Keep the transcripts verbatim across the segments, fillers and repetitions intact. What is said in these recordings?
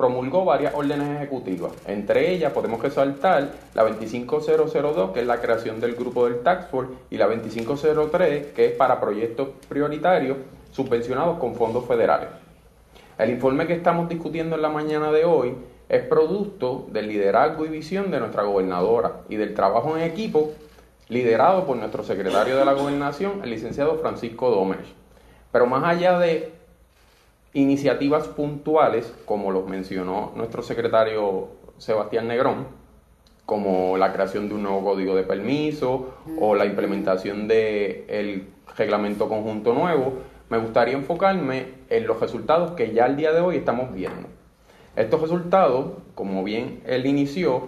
promulgó varias órdenes ejecutivas. Entre ellas podemos resaltar la veinticinco mil dos, que es la creación del grupo del Task Force, y la veinticinco mil tres, que es para proyectos prioritarios subvencionados con fondos federales. El informe que estamos discutiendo en la mañana de hoy es producto del liderazgo y visión de nuestra gobernadora y del trabajo en equipo liderado por nuestro secretario de la Gobernación, el licenciado Francisco Domenech. Pero más allá de iniciativas puntuales, como los mencionó nuestro secretario Sebastián Negrón, como la creación de un nuevo código de permiso o la implementación del reglamento conjunto nuevo, me gustaría enfocarme en los resultados que ya al día de hoy estamos viendo. Estos resultados, como bien él inició,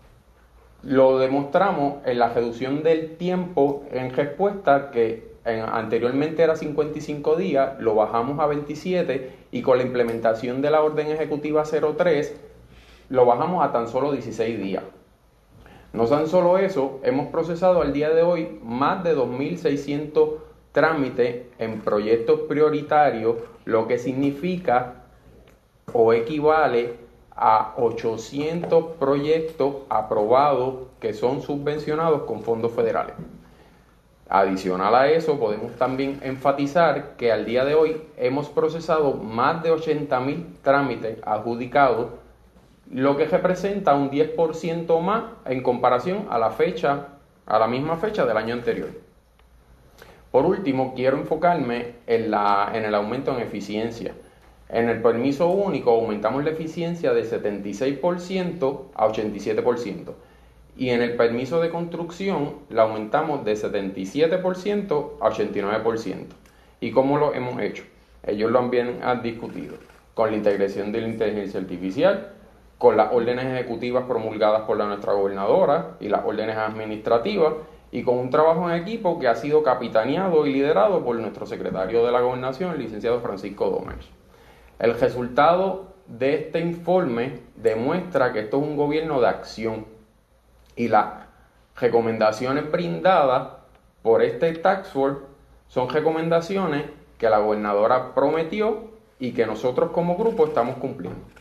lo demostramos en la reducción del tiempo en respuesta, que en, anteriormente era cincuenta y cinco días, lo bajamos a veintisiete, y con la implementación de la orden ejecutiva cero tres lo bajamos a tan solo dieciséis días. No tan solo eso, hemos procesado al día de hoy más de dos mil seiscientos trámites en proyectos prioritarios, lo que significa o equivale a ochocientos proyectos aprobados que son subvencionados con fondos federales. Adicional a eso, podemos también enfatizar que al día de hoy hemos procesado más de ochenta mil trámites adjudicados, lo que representa un diez por ciento más en comparación a la fecha, a la misma fecha del año anterior. Por último, quiero enfocarme en, la, en el aumento en eficiencia. En el permiso único aumentamos la eficiencia de setenta y seis por ciento a ochenta y siete por ciento. Y en el permiso de construcción la aumentamos de setenta y siete por ciento a ochenta y nueve por ciento. ¿Y cómo lo hemos hecho? Ellos lo han bien han discutido. Con la integración de la inteligencia artificial, con las órdenes ejecutivas promulgadas por la nuestra gobernadora y las órdenes administrativas, y con un trabajo en equipo que ha sido capitaneado y liderado por nuestro secretario de la Gobernación, el licenciado Francisco Domenech. El resultado de este informe demuestra que esto es un gobierno de acción, y las recomendaciones brindadas por este Task Force son recomendaciones que la gobernadora prometió y que nosotros como grupo estamos cumpliendo.